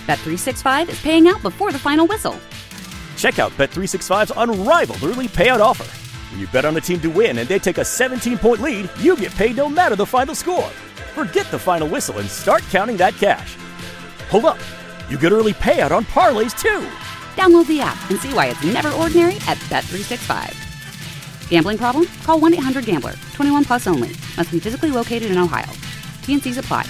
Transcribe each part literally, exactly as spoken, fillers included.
Bet three sixty-five is paying out before the final whistle. Check out Bet three sixty-five's unrivaled early payout offer. When you bet on a team to win and they take a seventeen-point lead, you get paid no matter the final score. Forget the final whistle and start counting that cash. Hold up. You get early payout on parlays, too. Download the app and see why it's never ordinary at Bet three sixty-five. Gambling problem? Call one eight hundred gambler. twenty-one plus only. Must be physically located in Ohio. T N Cs apply.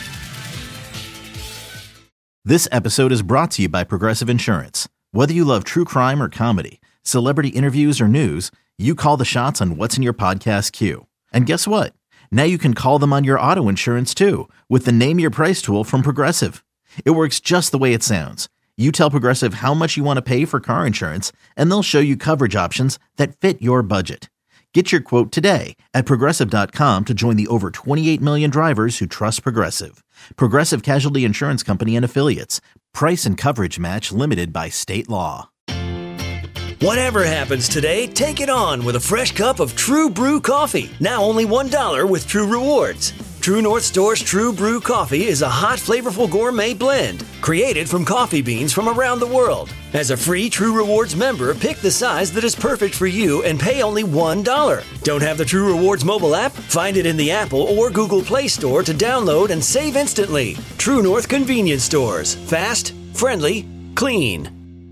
This episode is brought to you by Progressive Insurance. Whether you love true crime or comedy, celebrity interviews or news, you call the shots on what's in your podcast queue. And guess what? Now you can call them on your auto insurance too with the Name Your Price tool from Progressive. It works just the way it sounds. You tell Progressive how much you want to pay for car insurance, and they'll show you coverage options that fit your budget. Get your quote today at Progressive dot com to join the over twenty-eight million drivers who trust Progressive. Progressive Casualty Insurance Company and Affiliates. Price and coverage match limited by state law. Whatever happens today, take it on with a fresh cup of True Brew coffee. Now only one dollar with True Rewards. True North Store's True Brew coffee is a hot, flavorful gourmet blend created from coffee beans from around the world. As a free True Rewards member, pick the size that is perfect for you and pay only one dollar. Don't have the True Rewards mobile app? Find it in the Apple or Google Play Store to download and save instantly. True North Convenience Stores. Fast, friendly, clean.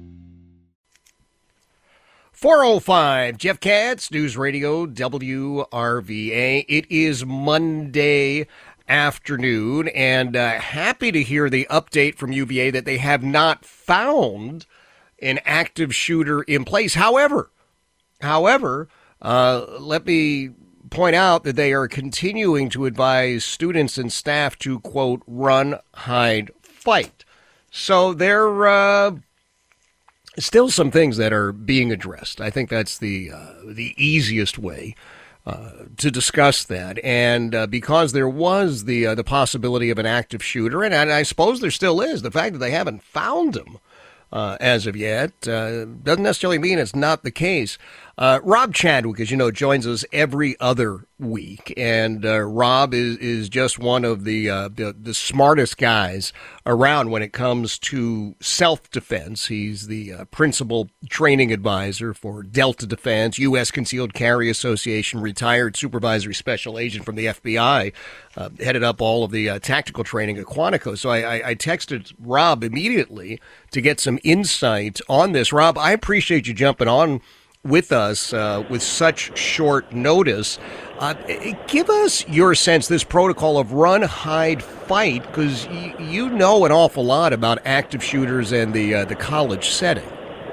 four oh five, Jeff Katz, News Radio W R V A. It is Monday afternoon, and uh, happy to hear the update from U V A that they have not found an active shooter in place. However, however, uh, let me point out that they are continuing to advise students and staff to, quote, run, hide, fight. So they're... Uh, Still some things that are being addressed. I think that's the uh, the easiest way uh, to discuss that. And uh, because there was the uh, the possibility of an active shooter, and, and I suppose there still is, the fact that they haven't found him uh, as of yet uh, doesn't necessarily mean it's not the case. Uh, Rob Chadwick, as you know, joins us every other week, and uh, Rob is, is just one of the, uh, the the smartest guys around when it comes to self-defense. He's the uh, principal training advisor for Delta Defense, U S Concealed Carry Association, retired supervisory special agent from the F B I, uh, headed up all of the uh, tactical training at Quantico. So I, I, I texted Rob immediately to get some insight on this. Rob, I appreciate you jumping on with us uh, with such short notice. Uh, give us your sense, this protocol of run, hide, fight, because y- you know an awful lot about active shooters and the uh, the college setting.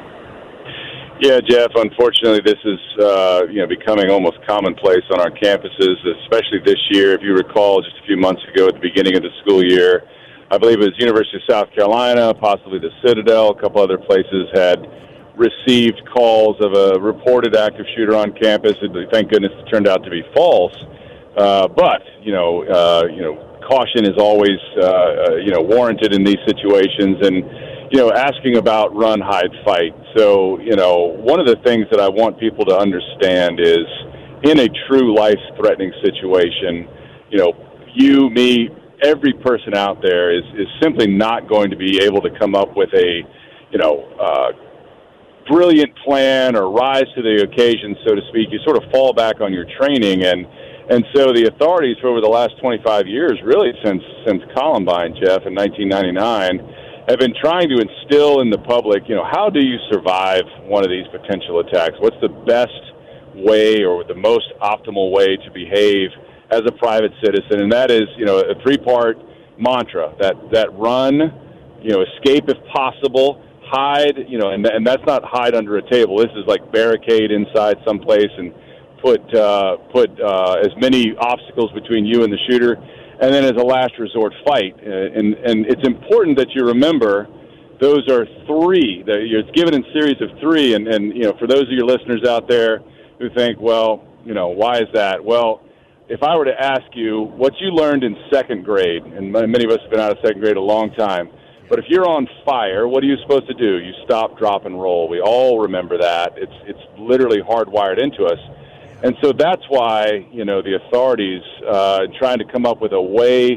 Yeah, Jeff, unfortunately this is uh, you know becoming almost commonplace on our campuses, especially this year. If you recall, just a few months ago at the beginning of the school year, I believe it was University of South Carolina, possibly the Citadel, a couple other places had received calls of a reported active shooter on campus. Thank goodness it turned out to be false. Uh, but, you know, uh, you know, caution is always, uh, uh, you know, warranted in these situations. And, you know, asking about run, hide, fight. So, you know, one of the things that I want people to understand is in a true life-threatening situation, you know, you, me, every person out there is, is simply not going to be able to come up with a, you know, uh, brilliant plan or rise to the occasion, so to speak. You sort of fall back on your training, and and so the authorities for over the last twenty-five years, really since since Columbine, Jeff, in nineteen ninety-nine, have been trying to instill in the public, you know, how do you survive one of these potential attacks? What's the best way or the most optimal way to behave as a private citizen? And that is, you know, a three-part mantra, that that run, you know, escape if possible, hide, you know, and and that's not hide under a table. This is like barricade inside someplace and put uh, put uh, as many obstacles between you and the shooter, and then as a last resort, fight. Uh, and and it's important that you remember those are three. That it's given in series of three. And and you know, for those of your listeners out there who think, well, you know, why is that? Well, if I were to ask you what you learned in second grade, and many of us have been out of second grade a long time. But if you're on fire, what are you supposed to do? You stop, drop, and roll. We all remember that. It's it's literally hardwired into us. And so that's why, you know, the authorities uh, trying to come up with a way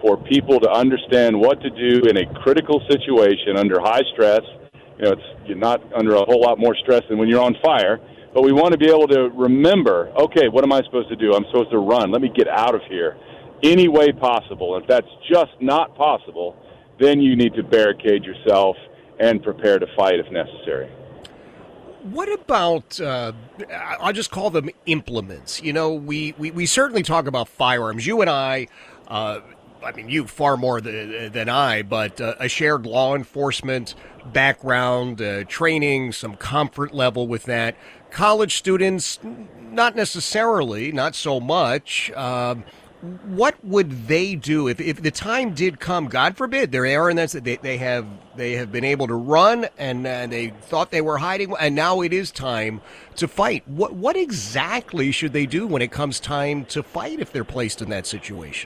for people to understand what to do in a critical situation under high stress. You know, it's you're not under a whole lot more stress than when you're on fire, but we want to be able to remember, okay, what am I supposed to do? I'm supposed to run. Let me get out of here any way possible. If that's just not possible, then you need to barricade yourself and prepare to fight if necessary. What about, uh, I'll just call them implements. You know, we, we, we certainly talk about firearms. You and I, uh, I mean, you far more than, than I, but uh, a shared law enforcement background, uh, training, some comfort level with that. College students, not necessarily, not so much. Um, What would they do if, if the time did come? God forbid they're there and that's they they have they have been able to run and uh, they thought they were hiding and now it is time to fight. What what exactly should they do when it comes time to fight if they're placed in that situation?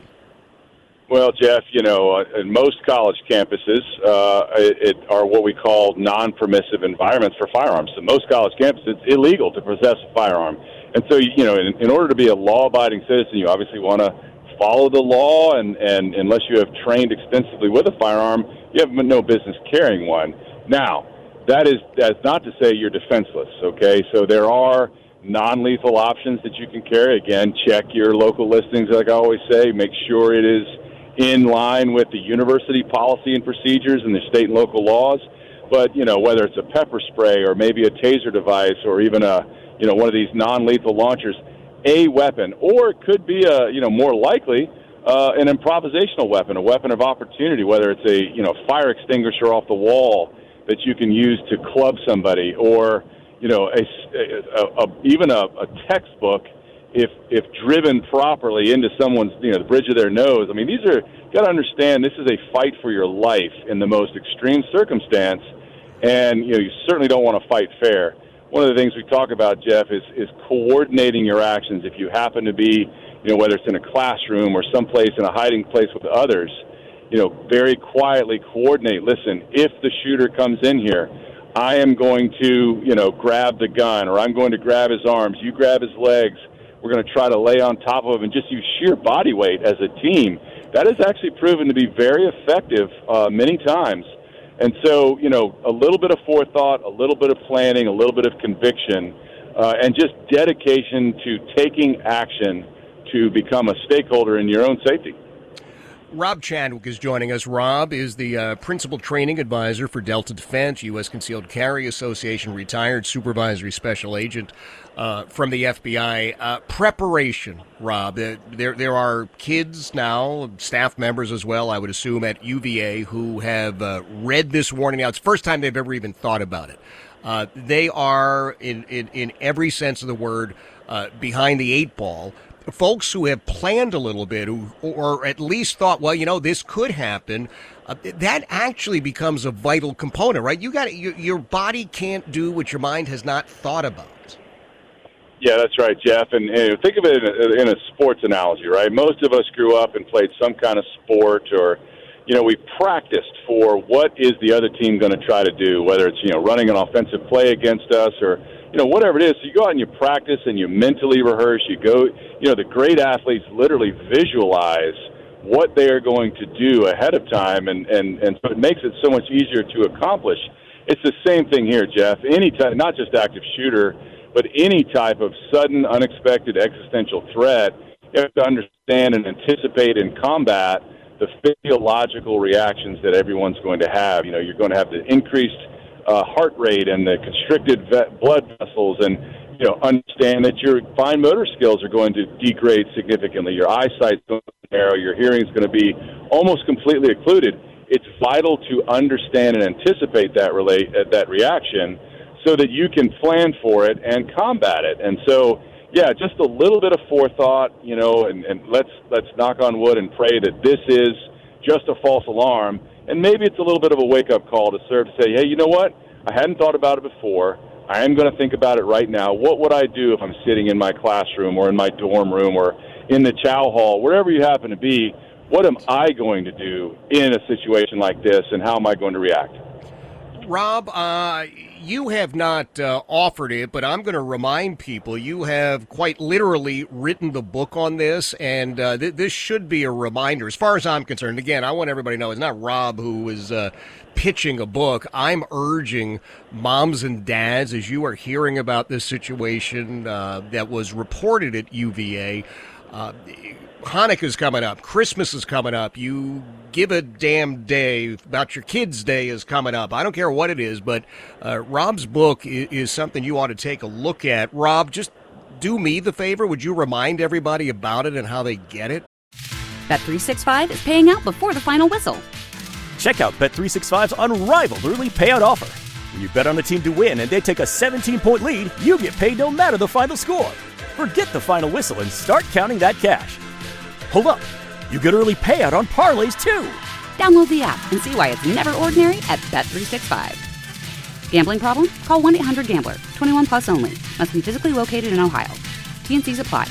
Well, Jeff, you know, in most college campuses uh, it, it are what we call non-permissive environments for firearms. So most college campuses, it's illegal to possess a firearm. And so, you know, in, in order to be a law-abiding citizen, you obviously want to follow the law, and, and unless you have trained extensively with a firearm, you have no business carrying one. Now, that is that's not to say you're defenseless, okay? So there are non-lethal options that you can carry. Again, check your local listings, like I always say. Make sure it is in line with the university policy and procedures and the state and local laws. But, you know, whether it's a pepper spray or maybe a taser device or even a you know, one of these non-lethal launchers, a weapon, or it could be a, you know, more likely, uh, an improvisational weapon, a weapon of opportunity, whether it's a, you know, fire extinguisher off the wall that you can use to club somebody, or, you know, a, a, a even a, a textbook, if if driven properly into someone's, you know, the bridge of their nose. I mean, these are, you got to understand, this is a fight for your life in the most extreme circumstance, and, you know, you certainly don't want to fight fair. One of the things we talk about, Jeff, is, is coordinating your actions. If you happen to be, you know, whether it's in a classroom or someplace in a hiding place with others, you know, very quietly coordinate. Listen, if the shooter comes in here, I am going to, you know, grab the gun, or I'm going to grab his arms. You grab his legs. We're going to try to lay on top of him and just use sheer body weight as a team. That has actually proven to be very effective uh, many times. And so, you know, a little bit of forethought, a little bit of planning, a little bit of conviction, uh, and just dedication to taking action to become a stakeholder in your own safety. Rob Chadwick is joining us. Rob is the uh, Principal Training Advisor for Delta Defense, U S Concealed Carry Association, retired Supervisory Special Agent uh, from the F B I. Uh, preparation, Rob. Uh, there, there are kids now, staff members as well, I would assume, at U V A who have uh, read this warning. Now, it's the first time they've ever even thought about it. Uh, they are, in, in, in every sense of the word, uh, behind the eight ball. Folks who have planned a little bit, who, or at least thought, well, you know, this could happen, uh, that actually becomes a vital component, right? You got you, your body can't do what your mind has not thought about. Yeah, that's right, Jeff. And, and think of it in a, in a sports analogy, right? Most of us grew up and played some kind of sport, or, you know, we practiced for what is the other team going to try to do, whether it's, you know, running an offensive play against us or, you know, whatever it is. So you go out and you practice and you mentally rehearse. You go, you know, the great athletes literally visualize what they are going to do ahead of time, and, and, and so it makes it so much easier to accomplish. It's the same thing here, Jeff. Any time, not just active shooter, but any type of sudden, unexpected existential threat, you have to understand and anticipate and combat the physiological reactions that everyone's going to have. You know, you're going to have the increased uh, heart rate and the constricted ve- blood vessels, and, you know, understand that your fine motor skills are going to degrade significantly. Your eyesight's going to narrow. Your hearing's going to be almost completely occluded. It's vital to understand and anticipate that relate uh, that reaction, so that you can plan for it and combat it. And so, yeah, just a little bit of forethought, you know, and, and let's let's knock on wood and pray that this is just a false alarm. And maybe it's a little bit of a wake-up call to serve to say, hey, you know what? I hadn't thought about it before. I am going to think about it right now. What would I do if I'm sitting in my classroom or in my dorm room or in the chow hall, wherever you happen to be? What am I going to do in a situation like this, and how am I going to react? Rob, uh, you have not uh, offered it, but I'm going to remind people you have quite literally written the book on this, and uh, th- this should be a reminder. As far as I'm concerned, again, I want everybody to know it's not Rob who is uh, pitching a book. I'm urging moms and dads, as you are hearing about this situation uh, that was reported at U V A, uh, Hanukkah's coming up. Christmas is coming up. You give a damn day about your kids' day is coming up. I don't care what it is, but uh, Rob's book is, is something you ought to take a look at. Rob, just do me the favor. Would you remind everybody about it and how they get it? Bet three sixty-five is paying out before the final whistle. Check out Bet three sixty-five's unrivaled early payout offer. When you bet on a team to win and they take a seventeen-point lead, you get paid no matter the final score. Forget the final whistle and start counting that cash. Hold up. You get early payout on parlays, too. Download the app and see why it's never ordinary at Bet three sixty-five. Gambling problem? Call one eight hundred gambler. twenty-one plus only. Must be physically located in Ohio. T N Cs apply.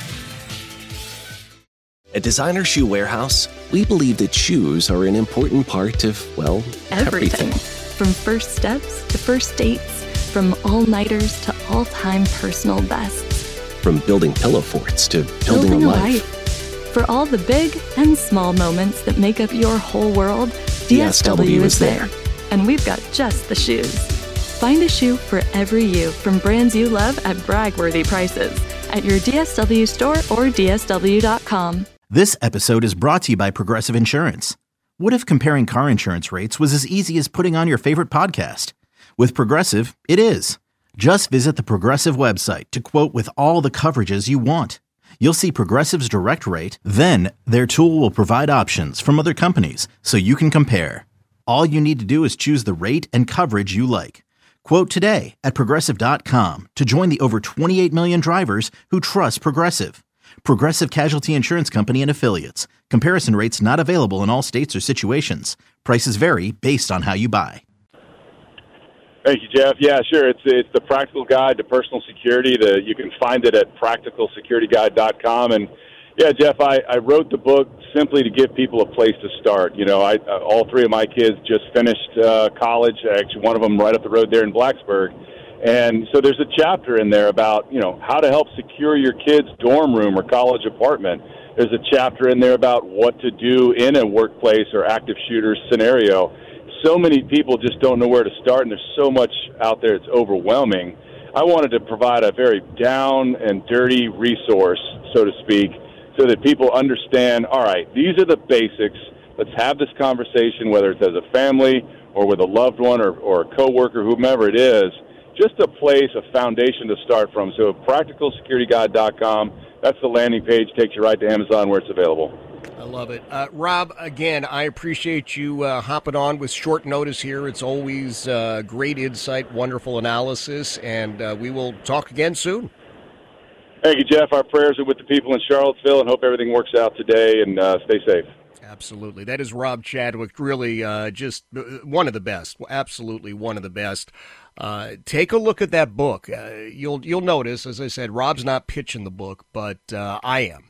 At Designer Shoe Warehouse, we believe that shoes are an important part of, well, everything. everything. From first steps to first dates, from all-nighters to all-time personal bests. From building pillow forts to building, building a a life. life. For all the big and small moments that make up your whole world, D S W is there. And we've got just the shoes. Find a shoe for every you from brands you love at brag-worthy prices at your D S W store or D S W dot com. This episode is brought to you by Progressive Insurance. What if comparing car insurance rates was as easy as putting on your favorite podcast? With Progressive, it is. Just visit the Progressive website to quote with all the coverages you want. You'll see Progressive's direct rate, then their tool will provide options from other companies so you can compare. All you need to do is choose the rate and coverage you like. Quote today at Progressive dot com to join the over twenty-eight million drivers who trust Progressive. Progressive Casualty Insurance Company and Affiliates. Comparison rates not available in all states or situations. Prices vary based on how you buy. Thank you, Jeff. Yeah, sure. It's it's the Practical Guide to Personal Security. The, you can find it at practical security guide dot com. And, yeah, Jeff, I, I wrote the book simply to give people a place to start. You know, I uh, all three of my kids just finished uh, college, actually one of them right up the road there in Blacksburg. And so there's a chapter in there about, you know, how to help secure your kid's dorm room or college apartment. There's a chapter in there about what to do in a workplace or active shooter scenario. So many people just don't know where to start, and there's so much out there, it's overwhelming. I wanted to provide a very down and dirty resource, so to speak, so that people understand, all right, these are the basics. Let's have this conversation, whether it's as a family or with a loved one or, or a coworker, whomever it is, just a place, a foundation to start from. So practical security guide dot com, that's the landing page, takes you right to Amazon where it's available. I love it. Uh, Rob, again, I appreciate you uh, hopping on with short notice here. It's always uh, great insight, wonderful analysis, and uh, we will talk again soon. Thank you, Jeff. Our prayers are with the people in Charlottesville, and hope everything works out today, and uh, stay safe. Absolutely. That is Rob Chadwick, really uh, just one of the best, absolutely one of the best. Uh, take a look at that book. Uh, you'll you'll notice, as I said, Rob's not pitching the book, but uh, I am.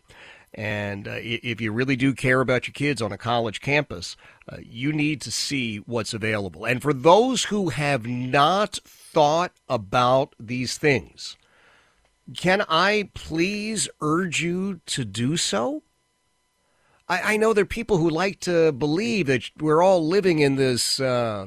And uh, if you really do care about your kids on a college campus, uh, you need to see what's available. And for those who have not thought about these things, can I please urge you to do so? I, I know there are people who like to believe that we're all living in this uh,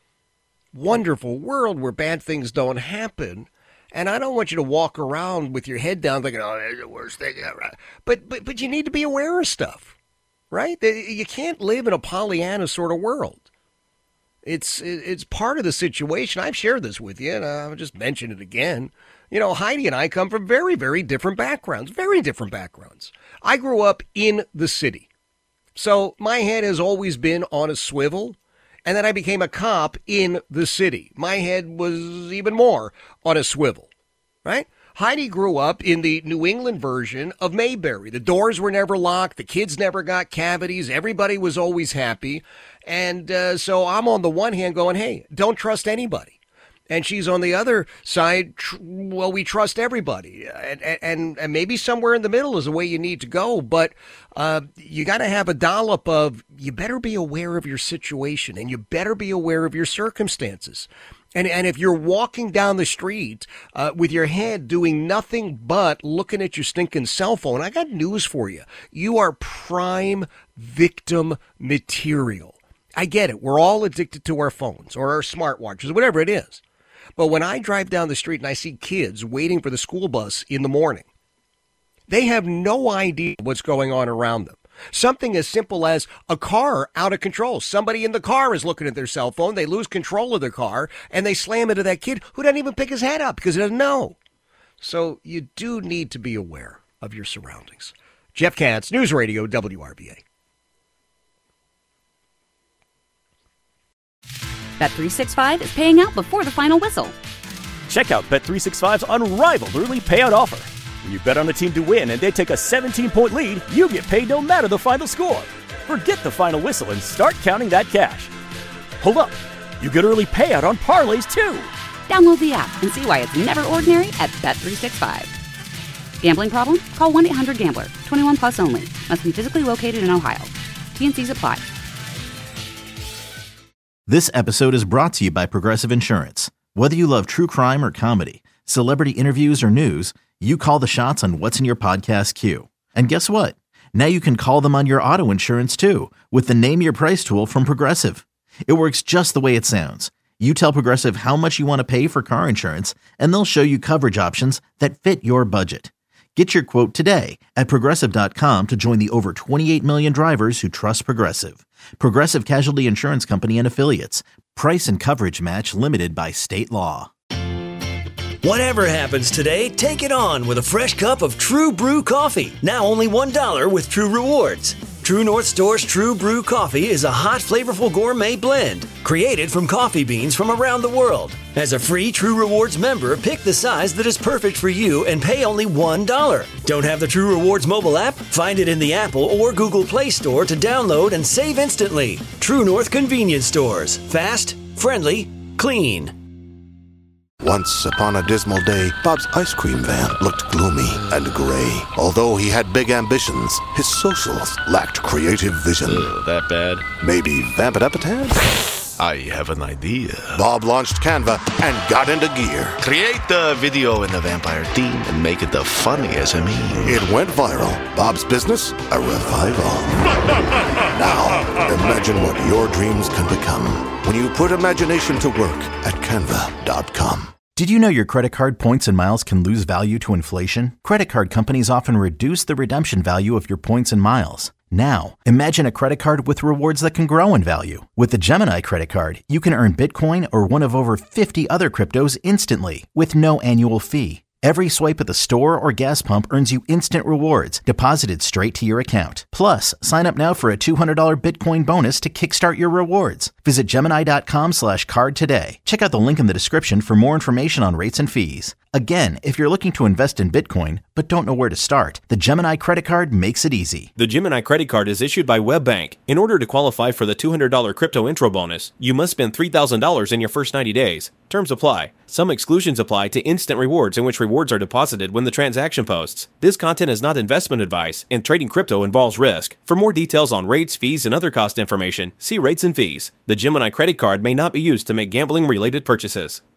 wonderful world where bad things don't happen. And I don't want you to walk around with your head down thinking, oh, that's the worst thing ever. But, but, but you need to be aware of stuff, right? You can't live in a Pollyanna sort of world. It's it's part of the situation. I've shared this with you, and I'll just mention it again. You know, Heidi and I come from very, very different backgrounds, very different backgrounds. I grew up in the city. So my head has always been on a swivel. And then I became a cop in the city. My head was even more on a swivel, right? Heidi grew up in the New England version of Mayberry. The doors were never locked. The kids never got cavities. Everybody was always happy. And uh, so I'm on the one hand going, hey, don't trust anybody. And she's on the other side, tr- well, we trust everybody. And, and, and maybe somewhere in the middle is the way you need to go. But uh, you got to have a dollop of, you better be aware of your situation and you better be aware of your circumstances. And and if you're walking down the street uh, with your head doing nothing but looking at your stinking cell phone, I got news for you. You are prime victim material. I get it. We're all addicted to our phones or our smartwatches, whatever it is. But when I drive down the street and I see kids waiting for the school bus in the morning, they have no idea what's going on around them. Something as simple as a car out of control. Somebody in the car is looking at their cell phone. They lose control of their car and they slam into that kid who doesn't even pick his head up because he doesn't know. So you do need to be aware of your surroundings. Jeff Katz, News Radio W R V A. Bet three sixty-five is paying out before the final whistle. Check out Bet three sixty-five's unrivaled early payout offer. When you bet on a team to win and they take a seventeen-point lead, you get paid no matter the final score. Forget the final whistle and start counting that cash. Hold up. You get early payout on parlays, too. Download the app and see why it's never ordinary at Bet three sixty-five. Gambling problem? Call one eight hundred gambler. twenty-one plus only. Must be physically located in Ohio. T and C's apply. This episode is brought to you by Progressive Insurance. Whether you love true crime or comedy, celebrity interviews or news, you call the shots on what's in your podcast queue. And guess what? Now you can call them on your auto insurance too with the Name Your Price tool from Progressive. It works just the way it sounds. You tell Progressive how much you want to pay for car insurance, and they'll show you coverage options that fit your budget. Get your quote today at Progressive dot com to join the over twenty-eight million drivers who trust Progressive. Progressive Casualty Insurance Company and Affiliates. Price and coverage match limited by state law. Whatever happens today, take it on with a fresh cup of True Brew coffee. Now only one dollar with True Rewards. True North Store's True Brew coffee is a hot, flavorful gourmet blend created from coffee beans from around the world. As a free True Rewards member, pick the size that is perfect for you and pay only one dollar. Don't have the True Rewards mobile app? Find it in the Apple or Google Play Store to download and save instantly. True North Convenience Stores. Fast, friendly, clean. Once upon a dismal day, Bob's ice cream van looked gloomy and gray. Although he had big ambitions, his socials lacked creative vision. Uh, that bad? Maybe vamp it up a tad? I have an idea. Bob launched Canva and got into gear. Create the video in the vampire theme and make it the funniest I mean. It went viral. Bob's business, a revival. Now, imagine what your dreams can become when you put imagination to work at canva dot com. Did you know your credit card points and miles can lose value to inflation? Credit card companies often reduce the redemption value of your points and miles. Now, imagine a credit card with rewards that can grow in value. With the Gemini credit card, you can earn Bitcoin or one of over fifty other cryptos instantly with no annual fee. Every swipe at the store or gas pump earns you instant rewards deposited straight to your account. Plus, sign up now for a two hundred dollars Bitcoin bonus to kickstart your rewards. Visit Gemini.com slash card today. Check out the link in the description for more information on rates and fees. Again, if you're looking to invest in Bitcoin but don't know where to start, the Gemini credit card makes it easy. The Gemini credit card is issued by WebBank. In order to qualify for the two hundred dollars crypto intro bonus, you must spend three thousand dollars in your first ninety days. Terms apply. Some exclusions apply to instant rewards in which rewards are deposited when the transaction posts. This content is not investment advice, and trading crypto involves risk. For more details on rates, fees, and other cost information, see rates and fees. The Gemini credit card may not be used to make gambling-related purchases.